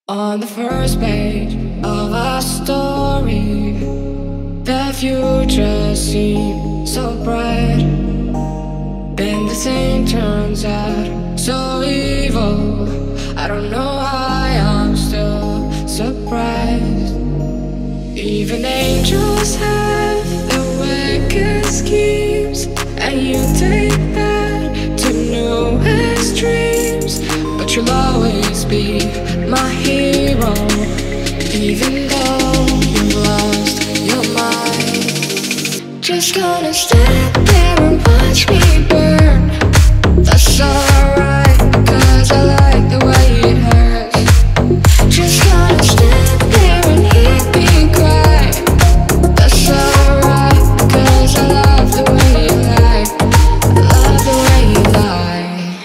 On the first page of our story, the future seemed so bright. Then the thing turns out so evil. I don't know why I'm still surprised. Even angels have their wicked schemes, and you take that to new extremes. But you'll always be my hero, even though you lost your mind. Just gonna stand there and watch me burn. That's alright, cause I like the way it hurts. Just gonna stand there and hear me cry. That's alright, cause I love the way you lie. I love the way you lie.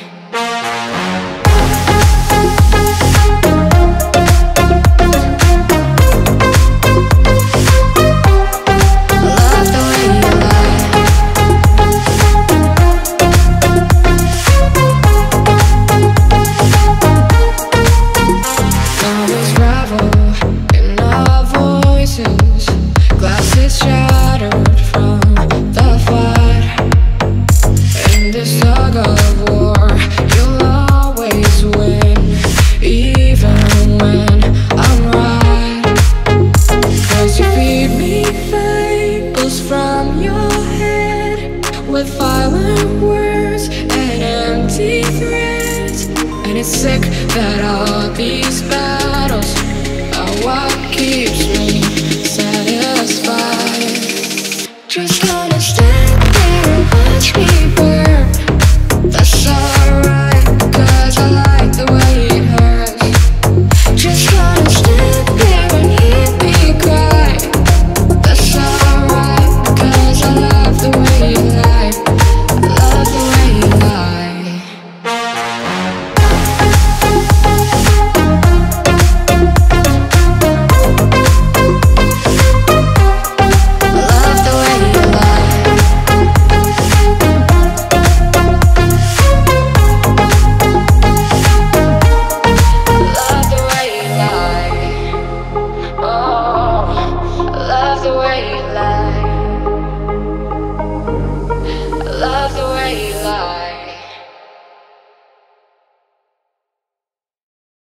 Glasses shattered from the fight. In this tug of war, you'll always win, even when